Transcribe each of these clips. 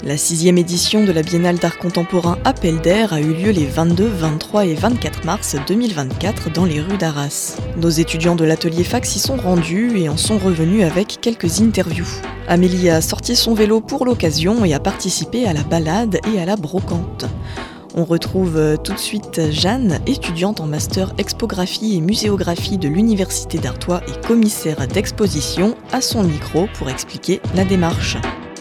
La 6e édition de la Biennale d'art contemporain Appel d'air a eu lieu les 22, 23 et 24 mars 2024 dans les rues d'Arras. Nos étudiants de l'atelier fac s'y sont rendus et en sont revenus avec quelques interviews. Amélie a sorti son vélo pour l'occasion et a participé à la balade et à la brocante. On retrouve tout de suite Jeanne, étudiante en master expographie et muséographie de l'Université d'Artois et commissaire d'exposition, à son micro pour expliquer la démarche.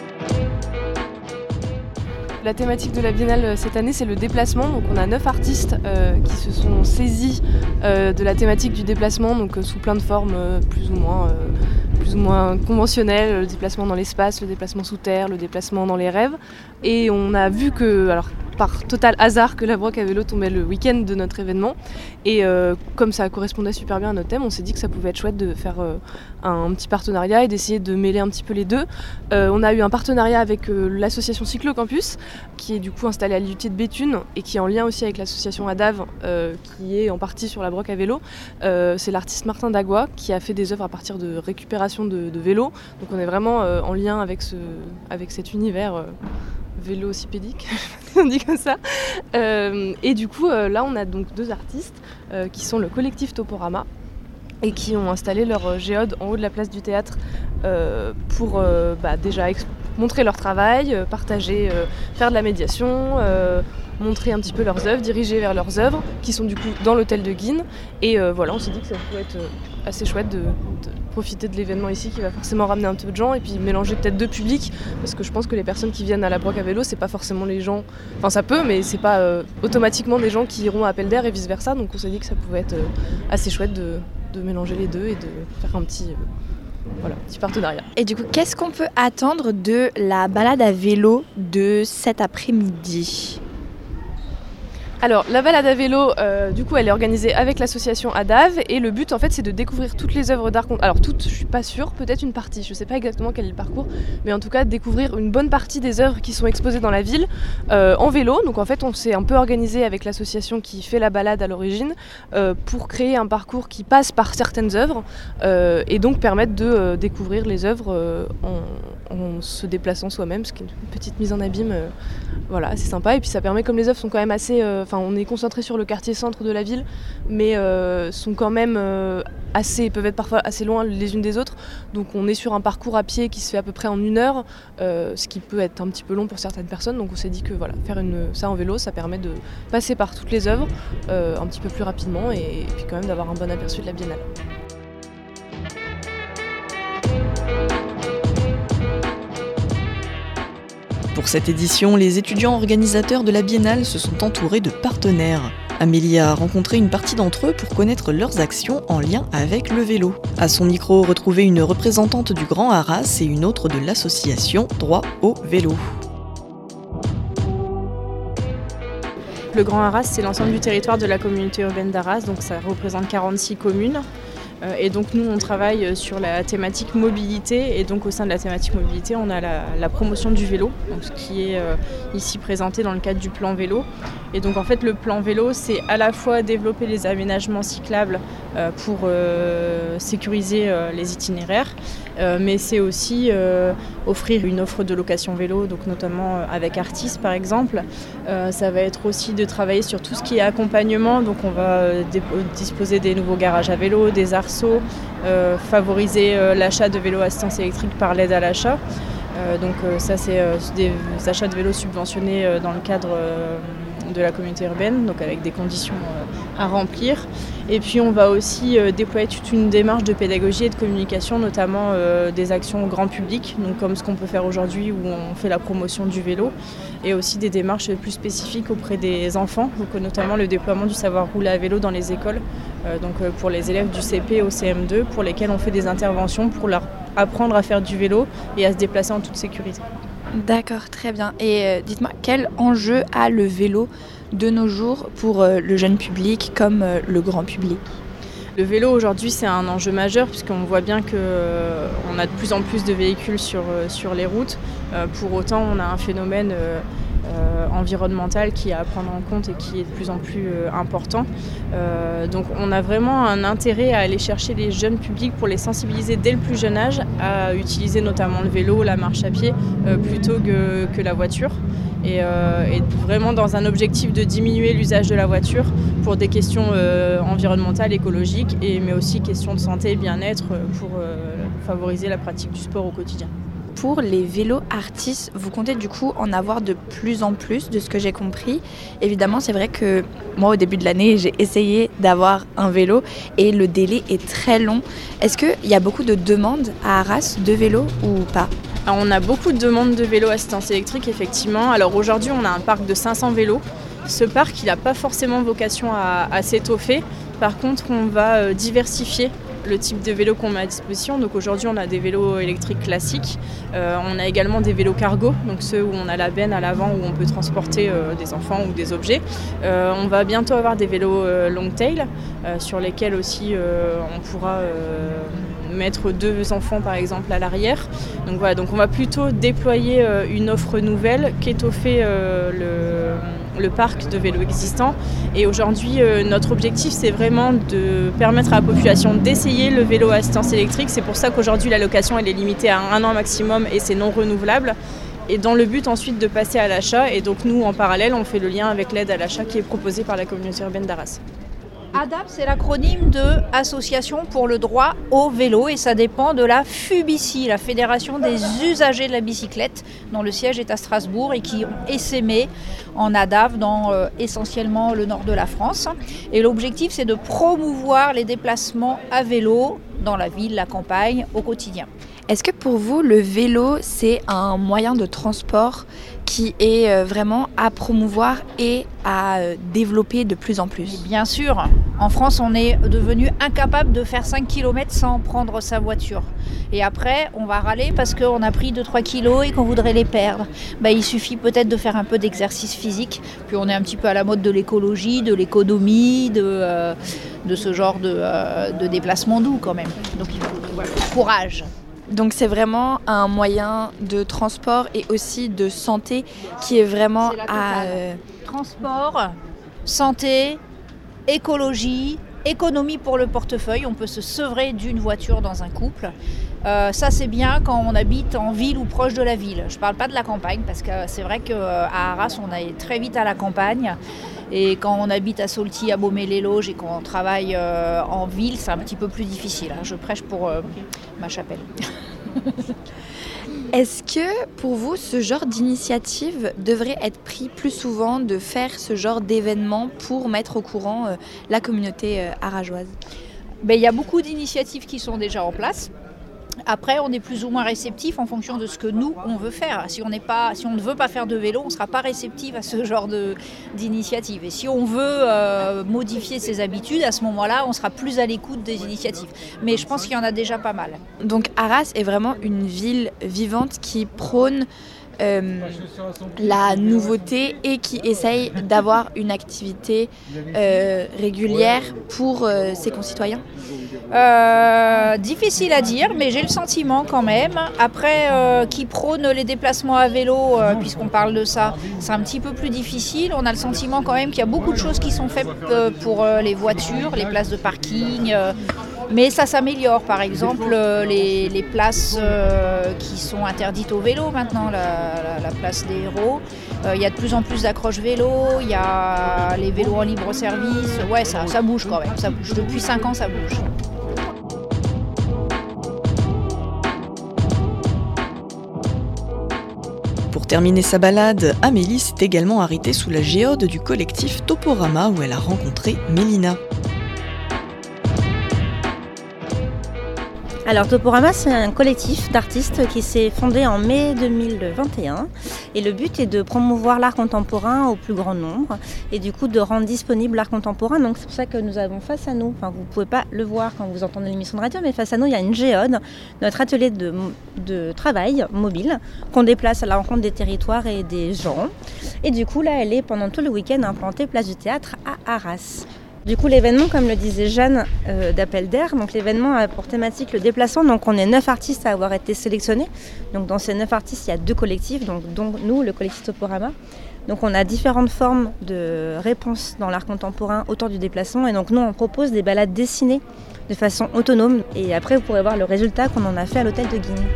La thématique de la Biennale cette année, c'est le déplacement. Donc on a 9 artistes qui se sont saisis de la thématique du déplacement, donc sous plein de formes plus ou moins conventionnelles, le déplacement dans l'espace, le déplacement sous terre, le déplacement dans les rêves. Et on a vu que, alors par total hasard, que la broc à vélo tombait le week-end de notre événement. Et comme ça correspondait super bien à notre thème, on s'est dit que ça pouvait être chouette de faire un petit partenariat et d'essayer de mêler un petit peu les deux. On a eu un partenariat avec l'association Cyclocampus, qui est du coup installée à l'IUT de Béthune et qui est en lien aussi avec l'association ADAV, qui est en partie sur la broc à vélo. C'est l'artiste Martin Dagua qui a fait des œuvres à partir de récupération de vélos. Donc on est vraiment en lien avec cet univers vélocipédique, on dit comme ça. Et du coup, là, on a donc 2 artistes qui sont le collectif Toporama et qui ont installé leur géode en haut de la place du théâtre pour déjà montrer leur travail, partager, faire de la médiation, montrer un petit peu leurs œuvres, diriger vers leurs œuvres, qui sont du coup dans l'hôtel de Guines. Et voilà, on s'est dit que ça pouvait être assez chouette de profiter de l'événement ici, qui va forcément ramener un peu de gens, et puis mélanger peut-être 2 publics, parce que je pense que les personnes qui viennent à la broc à vélo, c'est pas forcément les gens, enfin ça peut, mais c'est pas automatiquement des gens qui iront à Appel d'air et vice versa, donc on s'est dit que ça pouvait être assez chouette de mélanger les deux et de faire un petit partenariat. Et du coup, qu'est-ce qu'on peut attendre de la balade à vélo de cet après-midi ? Alors, la balade à vélo, du coup, elle est organisée avec l'association ADAV et le but, en fait, c'est de découvrir toutes les œuvres d'art. Alors, toutes, je suis pas sûre, peut-être une partie, je sais pas exactement quel est le parcours, mais en tout cas, découvrir une bonne partie des œuvres qui sont exposées dans la ville en vélo. Donc, en fait, on s'est un peu organisé avec l'association qui fait la balade à l'origine pour créer un parcours qui passe par certaines œuvres et donc permettre de découvrir les œuvres en se déplaçant soi-même, ce qui est une petite mise en abîme. Voilà, c'est sympa. Et puis, ça permet, comme les œuvres sont quand même assez... on est concentré sur le quartier centre de la ville, mais sont quand même peuvent être parfois assez loin les unes des autres. Donc on est sur un parcours à pied qui se fait à peu près en 1 heure, ce qui peut être un petit peu long pour certaines personnes. Donc on s'est dit que voilà, faire ça en vélo, ça permet de passer par toutes les œuvres un petit peu plus rapidement et puis quand même d'avoir un bon aperçu de la Biennale. Pour cette édition, les étudiants organisateurs de la Biennale se sont entourés de partenaires. Amélie a rencontré une partie d'entre eux pour connaître leurs actions en lien avec le vélo. À son micro, retrouvez une représentante du Grand Arras et une autre de l'association Droit au vélo. Le Grand Arras, c'est l'ensemble du territoire de la communauté urbaine d'Arras, donc ça représente 46 communes. Et donc nous on travaille sur la thématique mobilité et donc au sein de la thématique mobilité on a la promotion du vélo, donc ce qui est ici présenté dans le cadre du plan vélo. Et donc en fait le plan vélo c'est à la fois développer les aménagements cyclables pour sécuriser les itinéraires, mais c'est aussi offrir une offre de location vélo, donc notamment avec Artis par exemple. Ça va être aussi de travailler sur tout ce qui est accompagnement, donc on va disposer des nouveaux garages à vélo, des arceaux, favoriser l'achat de vélos à assistance électrique par l'aide à l'achat. Donc ça c'est des achats de vélos subventionnés dans le cadre de la communauté urbaine, donc avec des conditions à remplir. Et puis on va aussi déployer toute une démarche de pédagogie et de communication, notamment des actions au grand public, donc comme ce qu'on peut faire aujourd'hui où on fait la promotion du vélo, et aussi des démarches plus spécifiques auprès des enfants, donc notamment le déploiement du savoir rouler à vélo dans les écoles, donc pour les élèves du CP au CM2, pour lesquels on fait des interventions pour leur apprendre à faire du vélo et à se déplacer en toute sécurité. D'accord, très bien. Et dites-moi, quel enjeu a le vélo de nos jours pour le jeune public comme le grand public ? Le vélo aujourd'hui c'est un enjeu majeur puisqu'on voit bien qu'on a de plus en plus de véhicules sur les routes. Pour autant on a un phénomène environnemental qui est à prendre en compte et qui est de plus en plus important. Donc on a vraiment un intérêt à aller chercher les jeunes publics pour les sensibiliser dès le plus jeune âge à utiliser notamment le vélo, la marche à pied plutôt que la voiture. Et vraiment dans un objectif de diminuer l'usage de la voiture pour des questions environnementales, écologiques, mais aussi questions de santé et bien-être pour favoriser la pratique du sport au quotidien. Pour les vélos artistes, vous comptez du coup en avoir de plus en plus, de ce que j'ai compris. Évidemment, c'est vrai que moi, au début de l'année, j'ai essayé d'avoir un vélo et le délai est très long. Est-ce qu'il y a beaucoup de demandes à Arras de vélos ou pas ? Alors, on a beaucoup de demandes de vélos assistance électrique, effectivement. Alors aujourd'hui, on a un parc de 500 vélos. Ce parc, il n'a pas forcément vocation à s'étoffer. Par contre, on va diversifier le type de vélo qu'on met à disposition. Donc aujourd'hui, on a des vélos électriques classiques. On a également des vélos cargo, donc ceux où on a la benne à l'avant où on peut transporter des enfants ou des objets. On va bientôt avoir des vélos long tail sur lesquels aussi on pourra mettre 2 enfants par exemple à l'arrière. Donc voilà, donc on va plutôt déployer une offre nouvelle qu'étoffer le parc de vélos existants. Et aujourd'hui, notre objectif, c'est vraiment de permettre à la population d'essayer le vélo à assistance électrique. C'est pour ça qu'aujourd'hui, la location elle est limitée à 1 an maximum et c'est non renouvelable. Et dans le but ensuite de passer à l'achat. Et donc nous, en parallèle, on fait le lien avec l'aide à l'achat qui est proposée par la communauté urbaine d'Arras. ADAP, c'est l'acronyme de Association pour le droit au vélo et ça dépend de la FUBICI, la Fédération des usagers de la bicyclette, dont le siège est à Strasbourg et qui ont essaimé en ADAP dans essentiellement le nord de la France. Et l'objectif, c'est de promouvoir les déplacements à vélo dans la ville, la campagne, au quotidien. Est-ce que pour vous, le vélo, c'est un moyen de transport qui est vraiment à promouvoir et à développer de plus en plus ? Bien sûr, en France, on est devenu incapable de faire 5 km sans prendre sa voiture. Et après, on va râler parce qu'on a pris 2-3 kilos et qu'on voudrait les perdre. Il suffit peut-être de faire un peu d'exercice physique. Puis on est un petit peu à la mode de l'écologie, de l'économie, de ce genre de déplacement doux quand même. Donc il faut courage. Donc c'est vraiment un moyen de transport et aussi de santé qui est vraiment Transport, santé, écologie, économie pour le portefeuille. On peut se sevrer d'une voiture dans un couple. Ça c'est bien quand on habite en ville ou proche de la ville. Je ne parle pas de la campagne parce que c'est vrai qu'à Arras on est très vite à la campagne. Et quand on habite à Saulty, à Beaumais-les-Loges et qu'on travaille en ville, c'est un petit peu plus difficile. Je prêche pour ma chapelle. Est-ce que pour vous, ce genre d'initiative devrait être pris plus souvent, de faire ce genre d'événement pour mettre au courant la communauté arageoise ? Il y a beaucoup d'initiatives qui sont déjà en place. Après, on est plus ou moins réceptif en fonction de ce que nous, on veut faire. Si on ne veut pas faire de vélo, on ne sera pas réceptif à ce genre d'initiative. Et si on veut modifier ses habitudes, à ce moment-là, on sera plus à l'écoute des initiatives. Mais je pense qu'il y en a déjà pas mal. Donc Arras est vraiment une ville vivante qui prône la nouveauté et qui essaye d'avoir une activité régulière pour ses concitoyens ? Difficile à dire, mais j'ai le sentiment quand même. Après, qui prône les déplacements à vélo, puisqu'on parle de ça, c'est un petit peu plus difficile. On a le sentiment quand même qu'il y a beaucoup de choses qui sont faites pour les voitures, les places de parking. Mais ça s'améliore, par exemple les places qui sont interdites au vélo maintenant, la place des héros. Il y a de plus en plus d'accroches vélo, il y a les vélos en libre service. Ouais, ça bouge quand même, ça bouge. Depuis 5 ans, ça bouge. Pour terminer sa balade, Amélie s'est également arrêtée sous la géode du collectif Toporama où elle a rencontré Mélina. Alors Toporama, c'est un collectif d'artistes qui s'est fondé en mai 2021 et le but est de promouvoir l'art contemporain au plus grand nombre et du coup de rendre disponible l'art contemporain. Donc c'est pour ça que nous avons face à nous, vous ne pouvez pas le voir quand vous entendez l'émission de radio, mais face à nous il y a une géode, notre atelier de travail mobile qu'on déplace à la rencontre des territoires et des gens. Et du coup là elle est pendant tout le week-end implantée place du théâtre à Arras. Du coup, l'événement, comme le disait Jeanne d'Appel d'Air, donc l'événement a pour thématique le déplacement. Donc on est 9 artistes à avoir été sélectionnés. Donc dans ces 9 artistes, il y a 2 collectifs, dont nous, le collectif Toporama. Donc on a différentes formes de réponses dans l'art contemporain autour du déplacement. Et donc nous, on propose des balades dessinées de façon autonome. Et après, vous pourrez voir le résultat qu'on en a fait à l'hôtel de Guignes.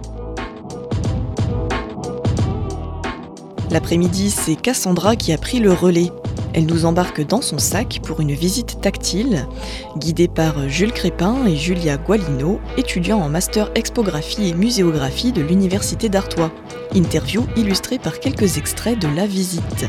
L'après-midi, c'est Cassandra qui a pris le relais. Elle nous embarque dans son sac pour une visite tactile, guidée par Jules Crépin et Julia Gualino, étudiants en master expographie et muséographie de l'Université d'Artois. Interview illustrée par quelques extraits de la visite.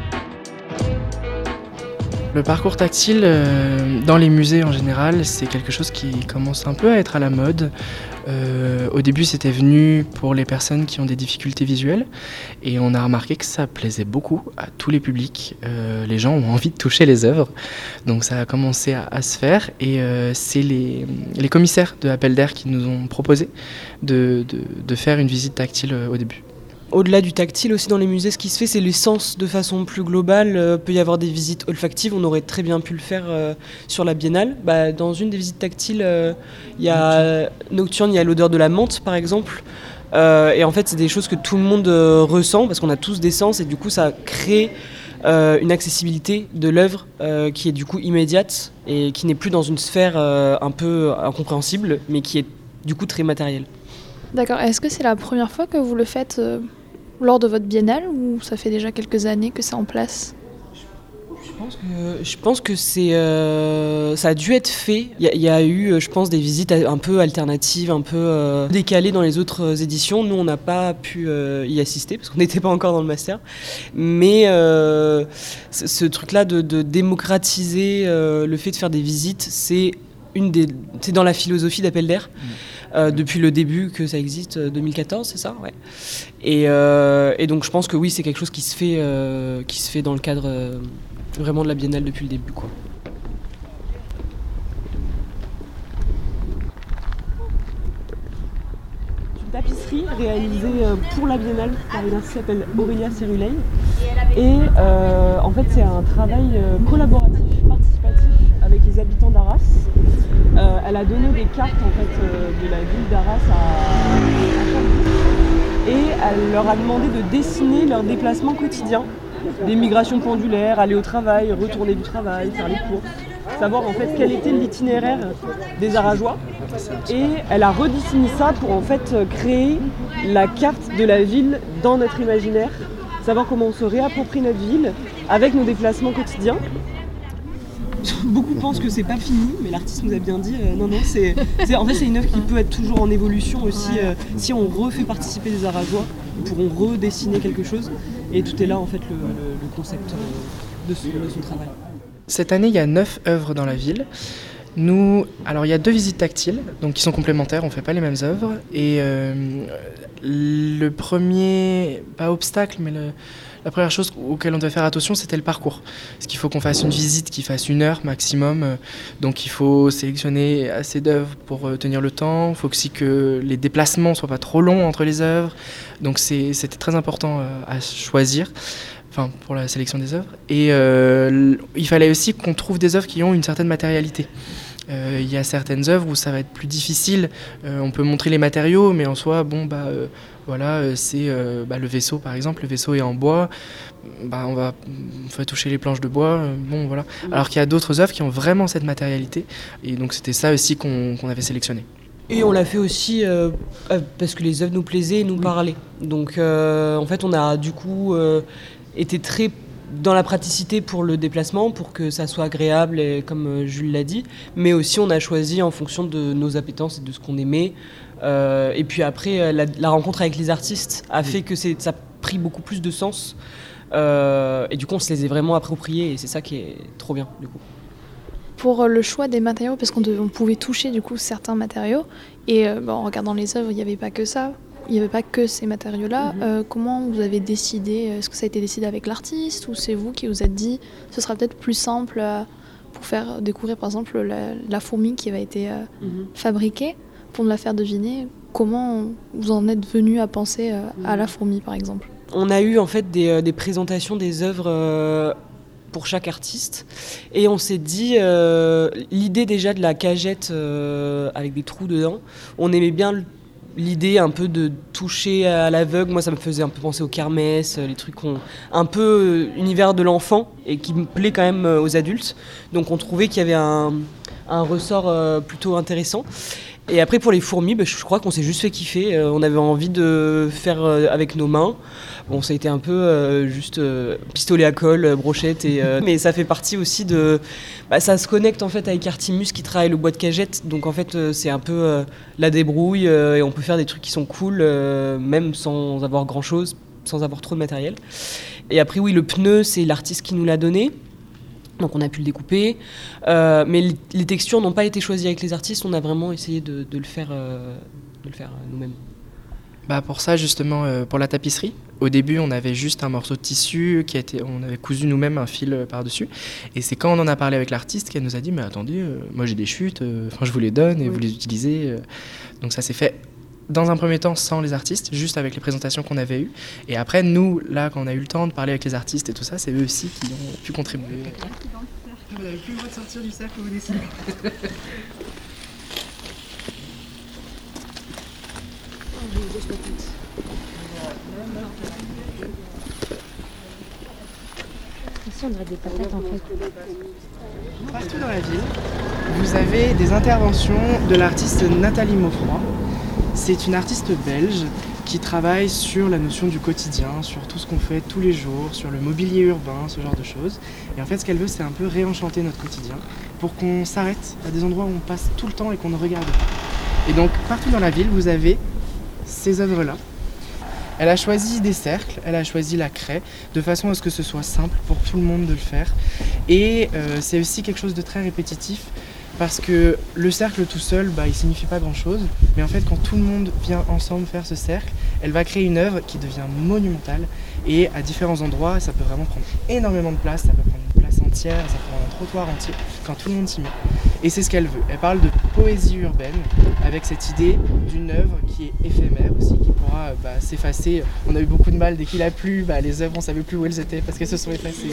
Le parcours tactile dans les musées en général, c'est quelque chose qui commence un peu à être à la mode. Au début, c'était venu pour les personnes qui ont des difficultés visuelles et on a remarqué que ça plaisait beaucoup à tous les publics. Les gens ont envie de toucher les œuvres, donc ça a commencé à se faire et c'est les commissaires de Appel d'Air qui nous ont proposé de faire une visite tactile au début. Au-delà du tactile aussi dans les musées, ce qui se fait, c'est les sens de façon plus globale. Peut y avoir des visites olfactives, on aurait très bien pu le faire sur la Biennale. Dans une des visites tactiles, il y a nocturne, il y a l'odeur de la menthe par exemple. Et en fait, c'est des choses que tout le monde ressent parce qu'on a tous des sens et du coup, ça crée une accessibilité de l'œuvre qui est du coup immédiate et qui n'est plus dans une sphère un peu incompréhensible, mais qui est du coup très matérielle. D'accord. Est-ce que c'est la première fois que vous le faites lors de votre biennale ou ça fait déjà quelques années que c'est en place ? Je pense que ça a dû être fait. Il y a eu, je pense, des visites un peu alternatives, un peu décalées dans les autres éditions. Nous, on n'a pas pu y assister parce qu'on n'était pas encore dans le master. Mais ce truc-là de démocratiser le fait de faire des visites, c'est dans la philosophie d'Appel d'Air. Depuis le début que ça existe, 2014, c'est ça, ouais. Et donc je pense que oui, c'est quelque chose qui se fait dans le cadre vraiment de la Biennale depuis le début, quoi. Une tapisserie réalisée pour la Biennale par une artiste qui s'appelle Aurélia Ceruley. Et en fait, c'est un travail collaboratif, participatif avec les habitants d'Arras. Elle a donné des cartes en fait, de la ville d'Arras à chaque et elle leur a demandé de dessiner leurs déplacements quotidiens, des migrations pendulaires, aller au travail, retourner du travail, faire les courses, savoir en fait quel était l'itinéraire des Arageois. Et elle a redessiné ça pour en fait créer la carte de la ville dans notre imaginaire, savoir comment on se réapproprie notre ville avec nos déplacements quotidiens. Beaucoup pensent que c'est pas fini, mais l'artiste nous a bien dit non, c'est une œuvre qui peut être toujours en évolution aussi. Si on refait participer des Arageois, ils pourront redessiner quelque chose. Et tout est là en fait le concept de son travail. Cette année, il y a 9 œuvres dans la ville. Alors il y a 2 visites tactiles, donc qui sont complémentaires, on ne fait pas les mêmes œuvres. Et le premier, pas obstacle, mais la première chose auquel on devait faire attention, c'était le parcours. Parce qu'il faut qu'on fasse une visite qui fasse 1 heure maximum. Donc il faut sélectionner assez d'œuvres pour tenir le temps. Il faut aussi que les déplacements ne soient pas trop longs entre les œuvres. Donc c'était très important à choisir. Enfin, pour la sélection des œuvres. Et il fallait aussi qu'on trouve des œuvres qui ont une certaine matérialité. Il y a certaines œuvres où ça va être plus difficile. On peut montrer les matériaux, mais en soi, c'est le vaisseau par exemple. Le vaisseau est en bois. On va toucher les planches de bois. Voilà. Alors qu'il y a d'autres œuvres qui ont vraiment cette matérialité. Et donc c'était ça aussi qu'on avait sélectionné. Et on l'a fait aussi parce que les œuvres nous plaisaient et nous parlaient. Donc en fait, on a du coup été très dans la praticité pour le déplacement, pour que ça soit agréable, et, comme Jules l'a dit, mais aussi on a choisi en fonction de nos appétences et de ce qu'on aimait. Et puis après, la rencontre avec les artistes a fait que ça a pris beaucoup plus de sens. Et du coup, on se les est vraiment appropriés et c'est ça qui est trop bien, du coup. Pour le choix des matériaux, parce qu'on pouvait toucher du coup certains matériaux, et en regardant les œuvres, il n'y avait pas que ça. Il n'y avait pas que ces matériaux-là. Comment vous avez décidé ? Est-ce que ça a été décidé avec l'artiste ou c'est vous qui vous êtes dit ce sera peut-être plus simple pour faire découvrir par exemple la fourmi qui avait été fabriquée, pour me la faire deviner ? Comment vous en êtes venu à penser à la fourmi par exemple ? On a eu en fait des présentations des œuvres pour chaque artiste. Et on s'est dit, l'idée déjà de la cagette avec des trous dedans, on aimait bien l'idée un peu de toucher à l'aveugle. Moi, ça me faisait un peu penser aux kermesses, les trucs un peu univers de l'enfant et qui me plaît quand même aux adultes. Donc on trouvait qu'il y avait un ressort plutôt intéressant. Et après pour les fourmis, je crois qu'on s'est juste fait kiffer. On avait envie de faire avec nos mains. Bon, ça a été un peu juste pistolet à colle, brochette, mais ça fait partie aussi de... ça se connecte en fait avec Artimus qui travaille le bois de cagette, donc en fait c'est un peu la débrouille et on peut faire des trucs qui sont cool, même sans avoir grand chose, sans avoir trop de matériel. Et après oui, le pneu, c'est l'artiste qui nous l'a donné. Donc on a pu le découper, mais les textures n'ont pas été choisies avec les artistes, on a vraiment essayé de le faire nous-mêmes. Pour ça justement, pour la tapisserie, au début on avait juste un morceau de tissu, on avait cousu nous-mêmes un fil par-dessus, et c'est quand on en a parlé avec l'artiste qu'elle nous a dit mais attendez, moi j'ai des chutes, je vous les donne et vous les utilisez. Donc ça s'est fait dans un premier temps sans les artistes, juste avec les présentations qu'on avait eues. Et après, nous, là, quand on a eu le temps de parler avec les artistes et tout ça, c'est eux aussi qui ont pu contribuer. Vous n'avez plus le droit de sortir du cercle, vous dessinez. Ici, on a des patates en fait. Partout dans la ville, vous avez des interventions de l'artiste Nathalie Maufroy. C'est une artiste belge qui travaille sur la notion du quotidien, sur tout ce qu'on fait tous les jours, sur le mobilier urbain, ce genre de choses. Et en fait, ce qu'elle veut, c'est un peu réenchanter notre quotidien pour qu'on s'arrête à des endroits où on passe tout le temps et qu'on ne regarde pas. Et donc, partout dans la ville, vous avez ces œuvres-là. Elle a choisi des cercles, elle a choisi la craie, de façon à ce que ce soit simple pour tout le monde de le faire. Et c'est aussi quelque chose de très répétitif, parce que le cercle tout seul, il signifie pas grand-chose, mais en fait quand tout le monde vient ensemble faire ce cercle, elle va créer une œuvre qui devient monumentale, et à différents endroits, ça peut vraiment prendre énormément de place, ça peut prendre une place entière, ça peut prendre un trottoir entier, quand tout le monde s'y met. Et c'est ce qu'elle veut. Elle parle de poésie urbaine, avec cette idée d'une œuvre qui est éphémère aussi, qui pourra s'effacer. On a eu beaucoup de mal dès qu'il a plu, les œuvres on savait plus où elles étaient parce qu'elles se sont effacées.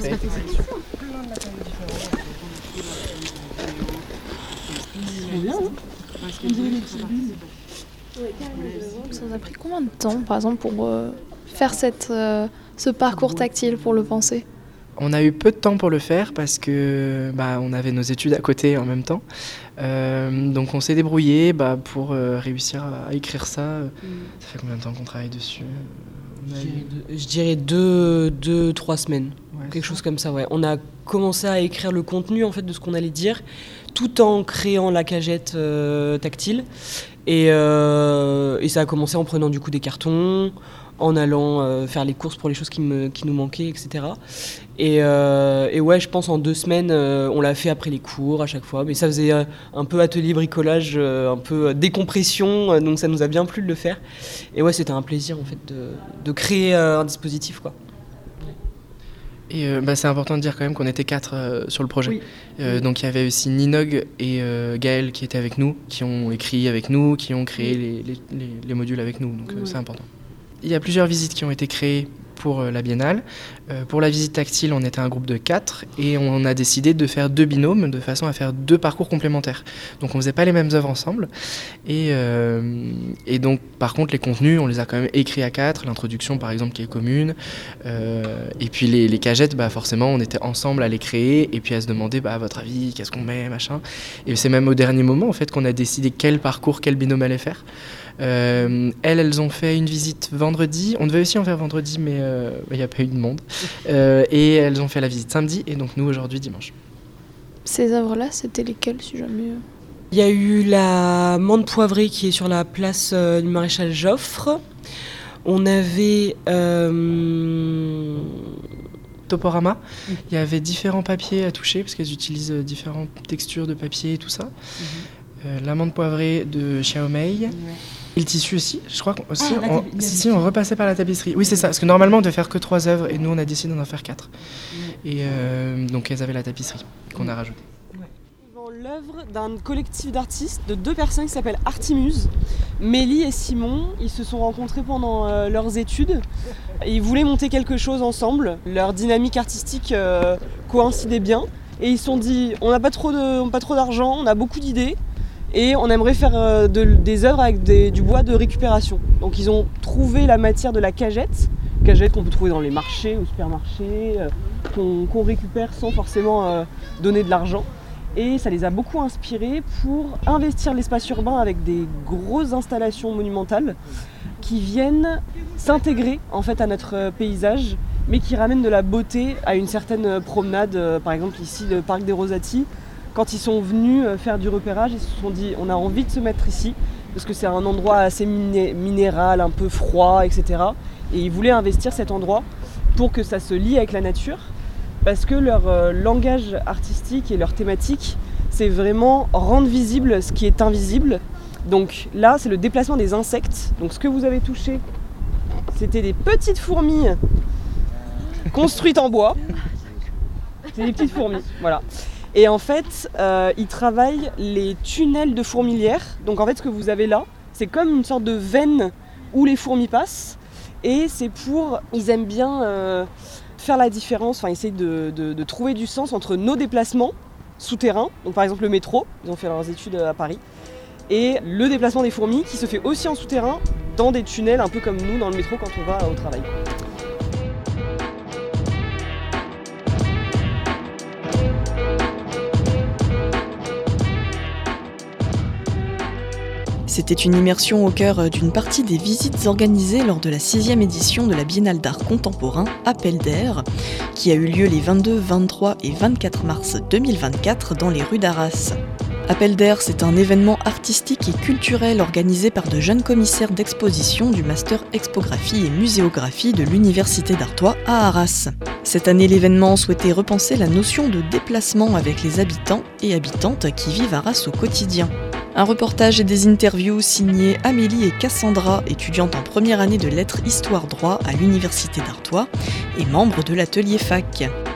Ça vous a pris combien de temps, par exemple, pour faire ce parcours tactile, pour le penser ? On a eu peu de temps pour le faire parce que on avait nos études à côté en même temps. Donc on s'est débrouillé pour réussir à écrire ça. Ça fait combien de temps qu'on travaille dessus ? Je dirais 2-3 semaines, quelque chose comme ça. Ouais. On a commencé à écrire le contenu en fait de ce qu'on allait dire, tout en créant la cagette tactile. Et ça a commencé en prenant du coup des cartons, en allant faire les courses pour les choses qui nous manquaient, etc. Et ouais, je pense en 2 semaines, on l'a fait après les cours à chaque fois. Mais ça faisait un peu atelier bricolage, un peu décompression, donc ça nous a bien plu de le faire. Et ouais, c'était un plaisir en fait de créer un dispositif, quoi. Et c'est important de dire quand même qu'on était 4 sur le projet. Oui. Donc il y avait aussi Ninog et Gaël qui étaient avec nous, qui ont écrit avec nous, qui ont créé les modules avec nous, donc c'est important. Il y a plusieurs visites qui ont été créées pour la Biennale. Pour la visite tactile, on était un groupe de 4 et on a décidé de faire 2 binômes de façon à faire 2 parcours complémentaires. Donc on faisait pas les mêmes œuvres ensemble. Et donc par contre les contenus, on les a quand même écrits à 4. L'introduction par exemple qui est commune. Et puis les cagettes, forcément on était ensemble à les créer et puis à se demander à votre avis qu'est-ce qu'on met, machin. Et c'est même au dernier moment en fait qu'on a décidé quel parcours, quel binôme allait faire. Elles ont fait une visite vendredi. On devait aussi en faire vendredi, mais il n'y a pas eu de monde. Et elles ont fait la visite samedi, et donc nous aujourd'hui dimanche. Ces œuvres-là, c'était lesquelles, si jamais Il y a eu la mande poivrée qui est sur la place du Maréchal Joffre. On avait Toporama. Il y avait différents papiers à toucher parce qu'elles utilisent différentes textures de papier et tout ça. L'amande poivrée de Xiaomei. Ouais. Et le tissu aussi, je crois aussi. On repassait par la tapisserie. Oui, c'est ça, parce que normalement on devait faire que 3 œuvres et nous on a décidé d'en faire 4. Ouais. Et donc elles avaient la tapisserie qu'on a rajoutée. Ouais. l'œuvre d'un collectif d'artistes, de 2 personnes qui s'appellent Artimuse. Mélie et Simon, ils se sont rencontrés pendant leurs études. Et ils voulaient monter quelque chose ensemble. Leur dynamique artistique coïncidait bien. Et ils se sont dit, on n'a pas trop d'argent, on a beaucoup d'idées. Et on aimerait faire des œuvres avec du bois de récupération. Donc ils ont trouvé la matière de la cagette qu'on peut trouver dans les marchés, au supermarché, qu'on récupère sans forcément donner de l'argent. Et ça les a beaucoup inspirés pour investir l'espace urbain avec des grosses installations monumentales qui viennent s'intégrer en fait à notre paysage, mais qui ramènent de la beauté à une certaine promenade. Par exemple ici, le parc des Rosati. Quand ils sont venus faire du repérage, ils se sont dit on a envie de se mettre ici parce que c'est un endroit assez minéral, un peu froid, etc. Et ils voulaient investir cet endroit pour que ça se lie avec la nature parce que leur langage artistique et leur thématique, c'est vraiment rendre visible ce qui est invisible. Donc là, c'est le déplacement des insectes. Donc ce que vous avez touché, c'était des petites fourmis construites en bois. C'est des petites fourmis, voilà. Et en fait, ils travaillent les tunnels de fourmilière. Donc en fait, ce que vous avez là, c'est comme une sorte de veine où les fourmis passent. Et c'est ils aiment bien faire la différence, enfin essayer de trouver du sens entre nos déplacements souterrains, donc par exemple le métro, ils ont fait leurs études à Paris, et le déplacement des fourmis qui se fait aussi en souterrain dans des tunnels, un peu comme nous dans le métro quand on va au travail. C'était une immersion au cœur d'une partie des visites organisées lors de la 6e édition de la Biennale d'art contemporain Appel d'air, qui a eu lieu les 22, 23 et 24 mars 2024 dans les rues d'Arras. Appel d'air, c'est un événement artistique et culturel organisé par de jeunes commissaires d'exposition du Master Expographie et Muséographie de l'Université d'Artois à Arras. Cette année, l'événement souhaitait repenser la notion de déplacement avec les habitants et habitantes qui vivent Arras au quotidien. Un reportage et des interviews signés Amélie et Cassandra, étudiantes en première année de lettres Histoire Droit à l'Université d'Artois et membres de l'atelier fac.